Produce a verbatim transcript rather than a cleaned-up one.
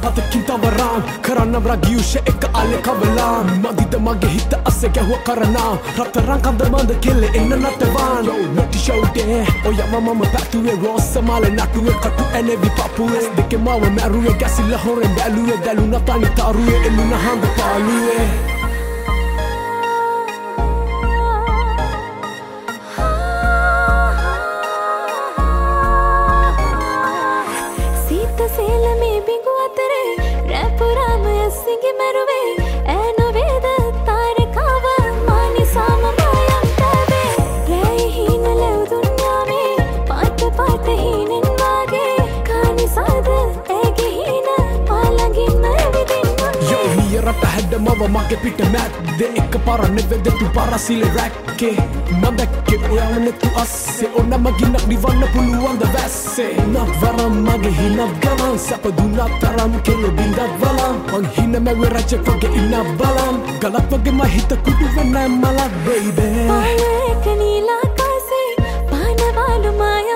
පතකින් තවරම් කරන්න රගියුෂ එක අල්ලෙ කවලාම් මදිද මගේ හිත අස්සේ ගැහුව කරනා රත්තරන් කඳ බඳ කෙල්ලෙ එන්න නටවාන් නොටි ෂවුටේ ඔයව මම පැතුවේ රෝස මාල නටුවේ කටු ඇනෙවි පපුවේ දෙකේ මම මැරුවේ ගැසිල්ල හොරෙන් බැලුවේ දැලුන තනි තරුවේ එල්ලුන හඳ පාලුවේ මව මගේ පිට මැද්ද එක පාර නෙවෙද තු පාරසිල රැක්කේ මම දැක්කේ ඔයාම නැතු අස්සේ ඔන්න මගින්නක් නිවන්න පුළුවන් ද වැස්සේ නත් වරම් මගේ හිනත් ගලන් සැප දුන්නත් තරම් කෙලෙ බින්දත් වලම් මං හින මැවේ රජෙක් වගේ ඉන්න බලම් ගලක් වගේ ම හිත කුඩු වෙන්න මලක් බේබේ පාලක නීල ආකාසේ පානවලු මාය